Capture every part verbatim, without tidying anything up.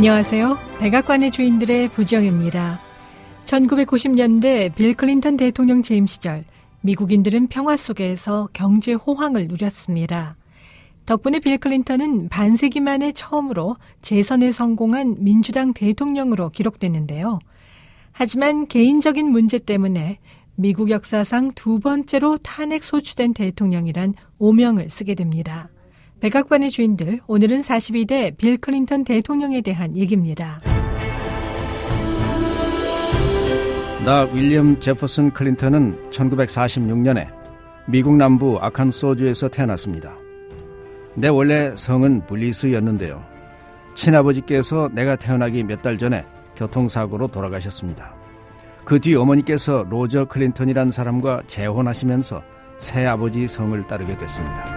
안녕하세요. 백악관의 주인들의 부지영입니다. 천구백구십 년대 빌 클린턴 대통령 재임 시절 미국인들은 평화 속에서 경제 호황을 누렸습니다. 덕분에 빌 클린턴은 반세기 만에 처음으로 재선에 성공한 민주당 대통령으로 기록됐는데요. 하지만 개인적인 문제 때문에 미국 역사상 두 번째로 탄핵 소추된 대통령이란 오명을 쓰게 됩니다. 백악관의 주인들, 오늘은 사십이 대 빌 클린턴 대통령에 대한 얘기입니다. 나 윌리엄 제퍼슨 클린턴은 천구백사십육 년에 미국 남부 아칸소주에서 태어났습니다. 내 원래 성은 블리스였는데요. 친아버지께서 내가 태어나기 몇 달 전에 교통사고로 돌아가셨습니다. 그 뒤 어머니께서 로저 클린턴이란 사람과 재혼하시면서 새아버지 성을 따르게 됐습니다.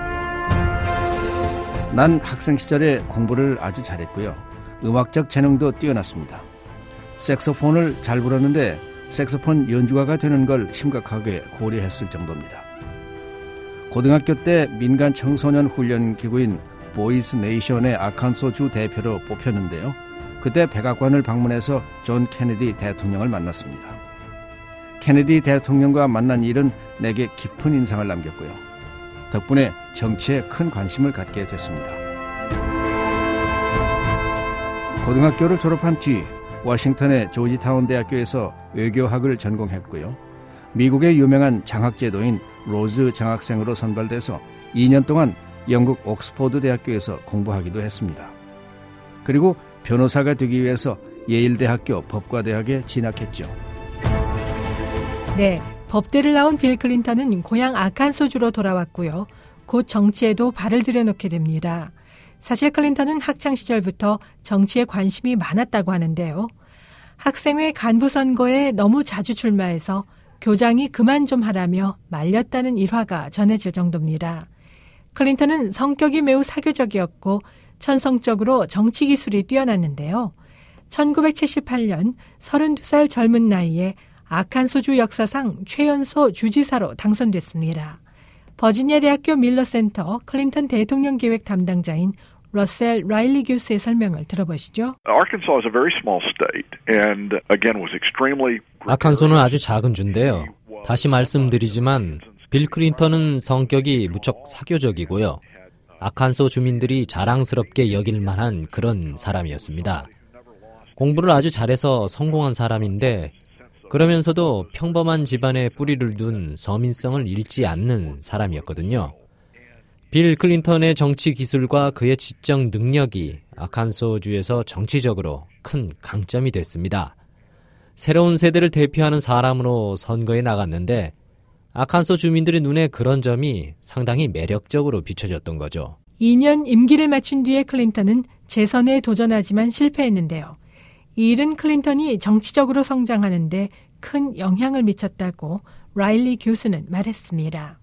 난 학생 시절에 공부를 아주 잘했고요. 음악적 재능도 뛰어났습니다. 색소폰을 잘 불었는데 색소폰 연주가가 되는 걸 심각하게 고려했을 정도입니다. 고등학교 때 민간 청소년 훈련 기구인 보이스 네이션의 아칸소주 대표로 뽑혔는데요. 그때 백악관을 방문해서 존 케네디 대통령을 만났습니다. 케네디 대통령과 만난 일은 내게 깊은 인상을 남겼고요. 덕분에 정치에 큰 관심을 갖게 됐습니다. 고등학교를 졸업한 뒤 워싱턴의 조지타운 대학교에서 외교학을 전공했고요. 미국의 유명한 장학제도인 로즈 장학생으로 선발돼서 이 년 동안 영국 옥스포드 대학교에서 공부하기도 했습니다. 그리고 변호사가 되기 위해서 예일대학교 법과대학에 진학했죠. 네, 법대를 나온 빌 클린턴은 고향 아칸소주로 돌아왔고요. 곧 정치에도 발을 들여놓게 됩니다. 사실 클린턴은 학창시절부터 정치에 관심이 많았다고 하는데요. 학생회 간부 선거에 너무 자주 출마해서 교장이 그만 좀 하라며 말렸다는 일화가 전해질 정도입니다. 클린턴은 성격이 매우 사교적이었고 천성적으로 정치 기술이 뛰어났는데요. 천구백칠십팔 년 서른두 살 젊은 나이에 아칸소주 역사상 최연소 주지사로 당선됐습니다. 버지니아 대학교 밀러 센터 클린턴 대통령 계획 담당자인 러셀 라일리 교수의 설명을 들어보시죠. 아칸소는 아주 작은 주인데요. 다시 말씀드리지만 빌 클린턴은 성격이 무척 사교적이고요. 아칸소 주민들이 자랑스럽게 여길 만한 그런 사람이었습니다. 공부를 아주 잘해서 성공한 사람인데 그러면서도 평범한 집안에 뿌리를 둔 서민성을 잃지 않는 사람이었거든요. 빌 클린턴의 정치 기술과 그의 지적 능력이 아칸소주에서 정치적으로 큰 강점이 됐습니다. 새로운 세대를 대표하는 사람으로 선거에 나갔는데 아칸소 주민들의 눈에 그런 점이 상당히 매력적으로 비춰졌던 거죠. 이 년 임기를 마친 뒤에 클린턴은 재선에 도전하지만 실패했는데요. 이 일은 클린턴이 정치적으로 성장하는데 큰 영향을 미쳤다고 라일리 교수는 말했습니다.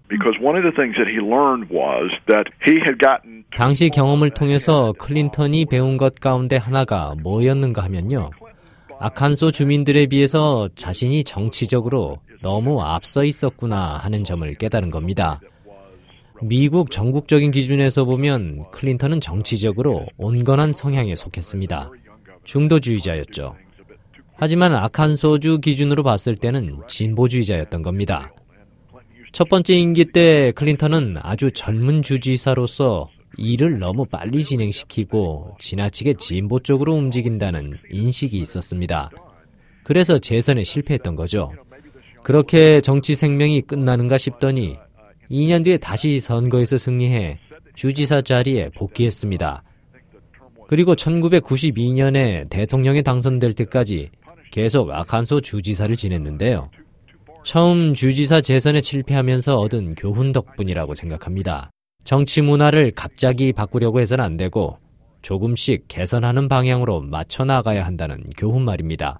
당시 경험을 통해서 클린턴이 배운 것 가운데 하나가 뭐였는가 하면요. 아칸소 주민들에 비해서 자신이 정치적으로 너무 앞서 있었구나 하는 점을 깨달은 겁니다. 미국 전국적인 기준에서 보면 클린턴은 정치적으로 온건한 성향에 속했습니다. 중도주의자였죠. 하지만 아칸소주 기준으로 봤을 때는 진보주의자였던 겁니다. 첫 번째 임기 때 클린턴은 아주 젊은 주지사로서 일을 너무 빨리 진행시키고 지나치게 진보 쪽으로 움직인다는 인식이 있었습니다. 그래서 재선에 실패했던 거죠. 그렇게 정치 생명이 끝나는가 싶더니 이 년 뒤에 다시 선거에서 승리해 주지사 자리에 복귀했습니다. 그리고 천구백구십이 년에 대통령에 당선될 때까지 계속 아칸소 주지사를 지냈는데요. 처음 주지사 재선에 실패하면서 얻은 교훈 덕분이라고 생각합니다. 정치 문화를 갑자기 바꾸려고 해서는 안 되고 조금씩 개선하는 방향으로 맞춰 나가야 한다는 교훈 말입니다.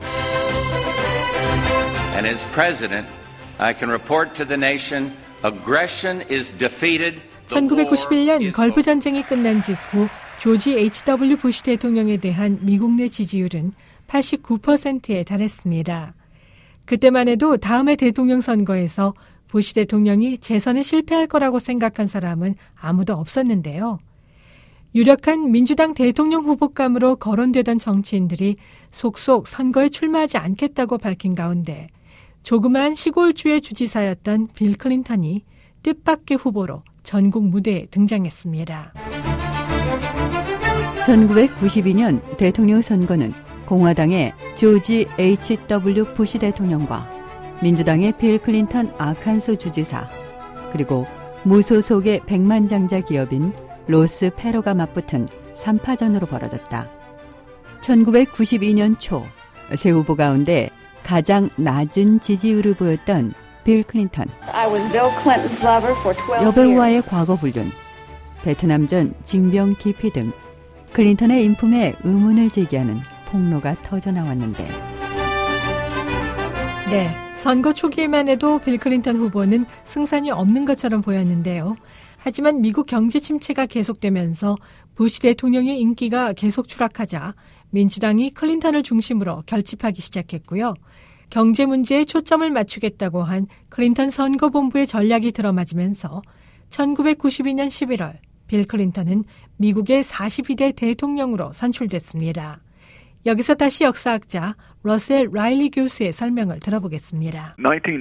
And as president, I can report to the nation, aggression is defeated. 천구백구십일 년 걸프 전쟁이 끝난 직후 조지 에이치 더블유 부시 대통령에 대한 미국 내 지지율은 팔십구 퍼센트에 달했습니다. 그때만 해도 다음해 대통령 선거에서 부시 대통령이 재선에 실패할 거라고 생각한 사람은 아무도 없었는데요. 유력한 민주당 대통령 후보감으로 거론되던 정치인들이 속속 선거에 출마하지 않겠다고 밝힌 가운데 조그마한 시골주의 주지사였던 빌 클린턴이 뜻밖의 후보로 전국 무대에 등장했습니다. 천구백구십이 년 대통령 선거는 공화당의 조지 에이치 더블유 부시 대통령과 민주당의 빌 클린턴 아칸소 주지사, 그리고 무소속의 백만장자 기업인 로스 페로가 맞붙은 삼 파전으로 벌어졌다. 천구백구십이 년 초 세 후보 가운데 가장 낮은 지지율을 보였던 빌 클린턴. 여배우와의 과거 불륜, 베트남전 징병 기피 등 클린턴의 인품에 의문을 제기하는 폭로가 터져나왔는데. 네, 선거 초기에만 해도 빌 클린턴 후보는 승산이 없는 것처럼 보였는데요. 하지만 미국 경제 침체가 계속되면서 부시 대통령의 인기가 계속 추락하자 민주당이 클린턴을 중심으로 결집하기 시작했고요. 경제 문제에 초점을 맞추겠다고 한 클린턴 선거본부의 전략이 들어맞으면서 천구백구십이 년 십일월 빌 클린턴은 미국의 사십이 대 대통령으로 선출됐습니다. 여기서 다시 역사학자 러셀 라일리 교수의 설명을 들어보겠습니다.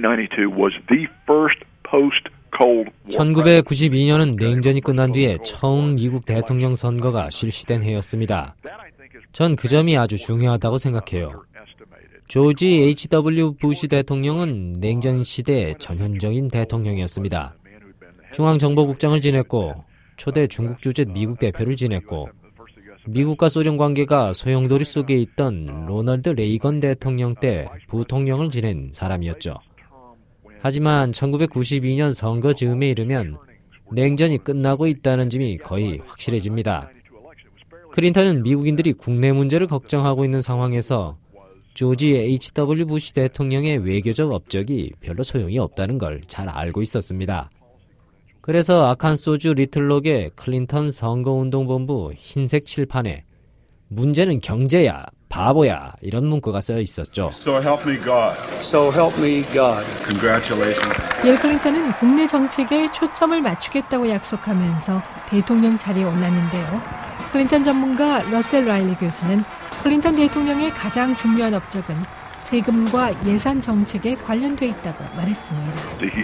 천구백구십이 년은 냉전이 끝난 뒤에 처음 미국 대통령 선거가 실시된 해였습니다. 전 그 점이 아주 중요하다고 생각해요. 조지 에이치 더블유 부시 대통령은 냉전 시대의 전형적인 대통령이었습니다. 중앙정보국장을 지냈고 초대 중국 주재 미국 대표를 지냈고 미국과 소련 관계가 소용돌이 속에 있던 로널드 레이건 대통령 때 부통령을 지낸 사람이었죠. 하지만 천구백구십이 년 선거 즈음에 이르면 냉전이 끝나고 있다는 점이 거의 확실해집니다. 클린턴은 미국인들이 국내 문제를 걱정하고 있는 상황에서 조지 에이치 더블유 부시 대통령의 외교적 업적이 별로 소용이 없다는 걸 잘 알고 있었습니다. 그래서 아칸소주 리틀록의 클린턴 선거운동본부 흰색 칠판에 문제는 경제야, 바보야 이런 문구가 쓰여 있었죠. So help me God. So help me God. Congratulations. 빌 클린턴은 국내 정책에 초점을 맞추겠다고 약속하면서 대통령 자리에 올랐는데요. 클린턴 전문가 러셀 라일리 교수는 클린턴 대통령의 가장 중요한 업적은 세금과 예산 정책에 관련돼 있다고 말했습니다.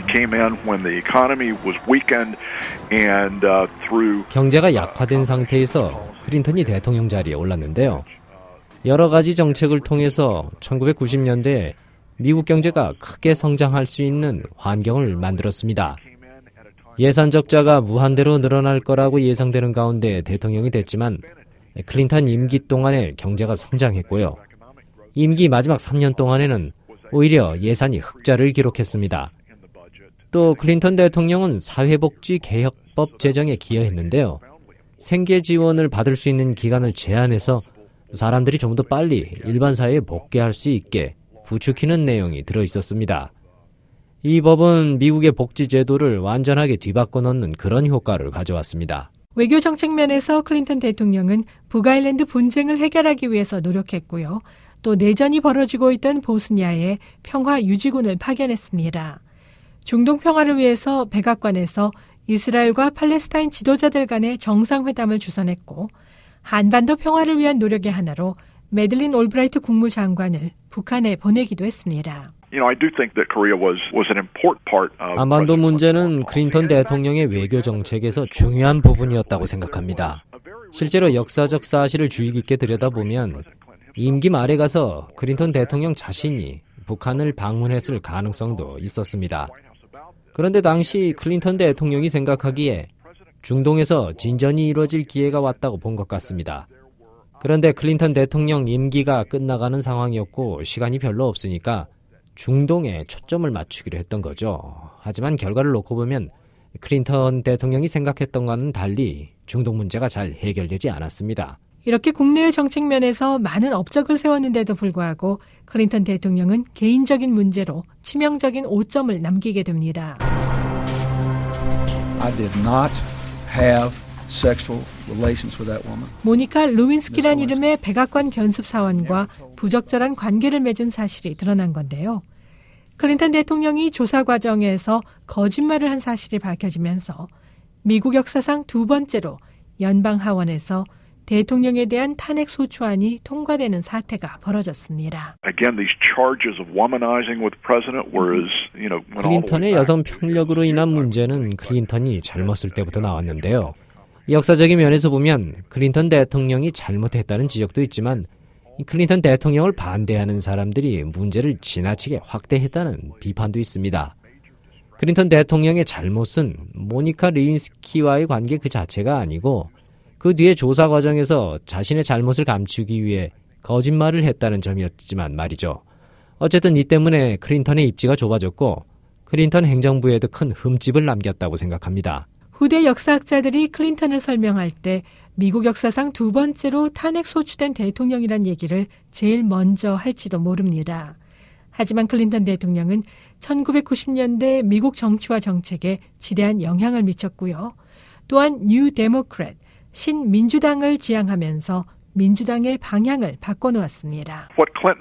경제가 약화된 상태에서 클린턴이 대통령 자리에 올랐는데요. 여러 가지 정책을 통해서 천구백구십 년대에 미국 경제가 크게 성장할 수 있는 환경을 만들었습니다. 예산 적자가 무한대로 늘어날 거라고 예상되는 가운데 대통령이 됐지만 클린턴 임기 동안에 경제가 성장했고요. 임기 마지막 삼 년 동안에는 오히려 예산이 흑자를 기록했습니다. 또 클린턴 대통령은 사회복지개혁법 제정에 기여했는데요. 생계 지원을 받을 수 있는 기간을 제한해서 사람들이 좀 더 빨리 일반 사회에 복귀할 수 있게 부추기는 내용이 들어있었습니다. 이 법은 미국의 복지 제도를 완전하게 뒤바꿔 놓는 그런 효과를 가져왔습니다. 외교 정책 면에서 클린턴 대통령은 북아일랜드 분쟁을 해결하기 위해서 노력했고요. 또 내전이 벌어지고 있던 보스니아에 평화 유지군을 파견했습니다. 중동 평화를 위해서 백악관에서 이스라엘과 팔레스타인 지도자들 간의 정상회담을 주선했고 한반도 평화를 위한 노력의 하나로 매들린 올브라이트 국무장관을 북한에 보내기도 했습니다. 한반도 문제는 클린턴 대통령의 외교 정책에서 중요한 부분이었다고 생각합니다. 실제로 역사적 사실을 주의 깊게 들여다보면 임기 말에 가서 클린턴 대통령 자신이 북한을 방문했을 가능성도 있었습니다. 그런데 당시 클린턴 대통령이 생각하기에 중동에서 진전이 이루어질 기회가 왔다고 본 것 같습니다. 그런데 클린턴 대통령 임기가 끝나가는 상황이었고 시간이 별로 없으니까 중동에 초점을 맞추기로 했던 거죠. 하지만 결과를 놓고 보면 클린턴 대통령이 생각했던 것과는 달리 중동 문제가 잘 해결되지 않았습니다. 이렇게 국내외 정책 면에서 많은 업적을 세웠는데도 불구하고 클린턴 대통령은 개인적인 문제로 치명적인 오점을 남기게 됩니다. I did not have sexual relations with that woman. 모니카 루윈스키란 이름의 백악관 견습사원과 부적절한 관계를 맺은 사실이 드러난 건데요. 클린턴 대통령이 조사 과정에서 거짓말을 한 사실이 밝혀지면서 미국 역사상 두 번째로 연방 하원에서 대통령에 대한 탄핵 소추안이 통과되는 사태가 벌어졌습니다. Again, these charges of womanizing with the president were as, you know, 클린턴의 여성 편력으로 인한 문제는 클린턴이 젊었을 때부터 나왔는데요. 역사적인 면에서 보면 클린턴 대통령이 잘못했다는 지적도 있지만 클린턴 대통령을 반대하는 사람들이 문제를 지나치게 확대했다는 비판도 있습니다. 클린턴 대통령의 잘못은 모니카 리윈스키와의 관계 그 자체가 아니고 그 뒤에 조사 과정에서 자신의 잘못을 감추기 위해 거짓말을 했다는 점이었지만 말이죠. 어쨌든 이 때문에 클린턴의 입지가 좁아졌고 클린턴 행정부에도 큰 흠집을 남겼다고 생각합니다. 후대 역사학자들이 클린턴을 설명할 때 미국 역사상 두 번째로 탄핵 소추된 대통령이란 얘기를 제일 먼저 할지도 모릅니다. 하지만 클린턴 대통령은 천구백구십 년대 미국 정치와 정책에 지대한 영향을 미쳤고요. 또한 뉴 데모크렛, 신민주당을 지향하면서 민주당의 방향을 바꿔놓았습니다.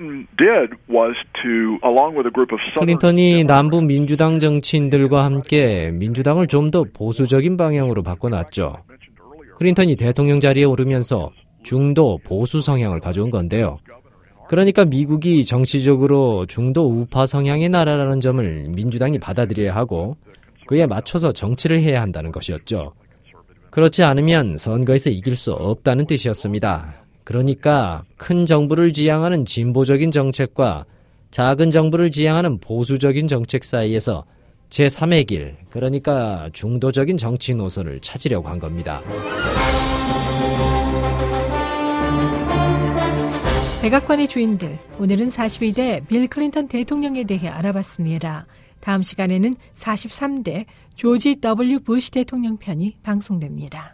클린턴이 남부 민주당 정치인들과 함께 민주당을 좀 더 보수적인 방향으로 바꿔놨죠. 클린턴이 대통령 자리에 오르면서 중도 보수 성향을 가져온 건데요. 그러니까 미국이 정치적으로 중도 우파 성향의 나라라는 점을 민주당이 받아들여야 하고 그에 맞춰서 정치를 해야 한다는 것이었죠. 그렇지 않으면 선거에서 이길 수 없다는 뜻이었습니다. 그러니까 큰 정부를 지향하는 진보적인 정책과 작은 정부를 지향하는 보수적인 정책 사이에서 제삼의 길, 그러니까 중도적인 정치 노선을 찾으려고 한 겁니다. 백악관의 주인들, 오늘은 사십이 대 빌 클린턴 대통령에 대해 알아봤습니다. 다음 시간에는 사십삼 대 조지 더블유 부시 대통령 편이 방송됩니다.